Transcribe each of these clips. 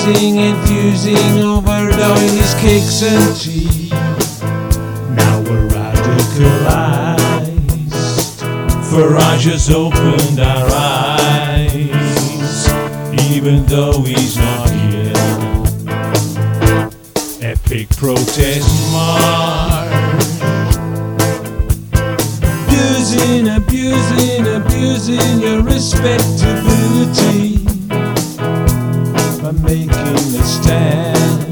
enthusing over Doyley's cakes and tea. Now we're radicalized. Farage has opened our eyes, even though he's not here. Epic protest march, abusing your respectability by making a stand,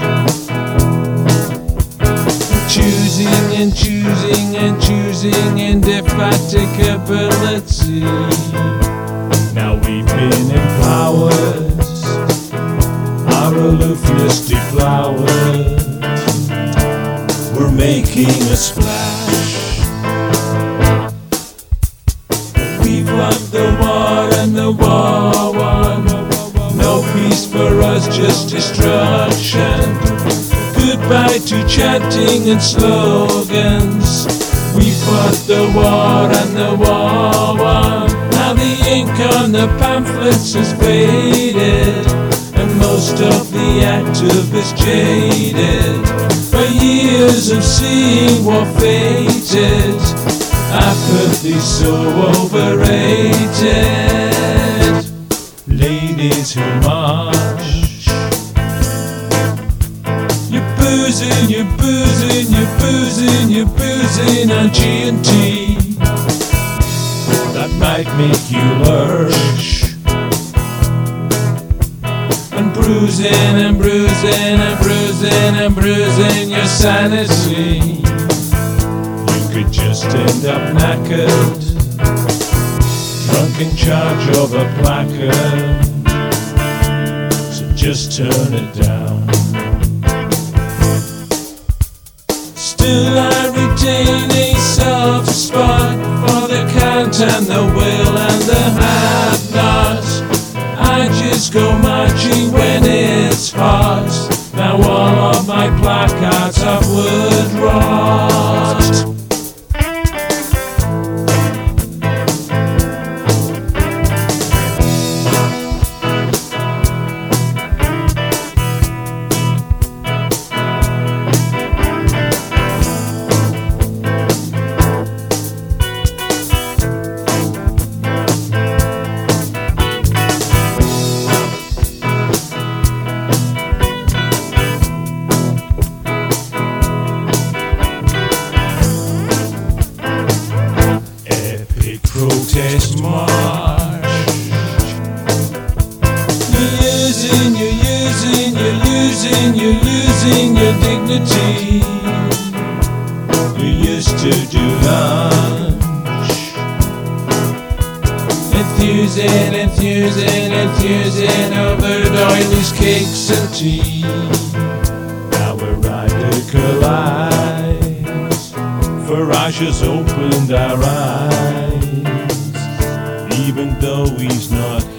choosing indefatigability. Now we've been empowered, our aloofness deflowered. We're making a splash. We've won the war and the war won. No peace for us, just destruction. Goodbye to chanting and slogans. We fought the war and the war won. Now the ink on the pamphlets has faded, and most of the activists jaded by years of seeing war fated. Apathy so overrated. Ladies who march, you're boozing on G&T. That might make you lurch, and bruising your sanity. You could just end up knackered, drunk in charge of a placard. So just turn it down. Still I retain a soft spot for the can't and the will and the have not. I just go marching when it's hot. Now all of my placards have wood rot. Protest march. You're losing your dignity. You used to do lunch, enthusing over Doyley's cakes and tea. Now we're radicalized. Farage has opened our eyes, even though he's not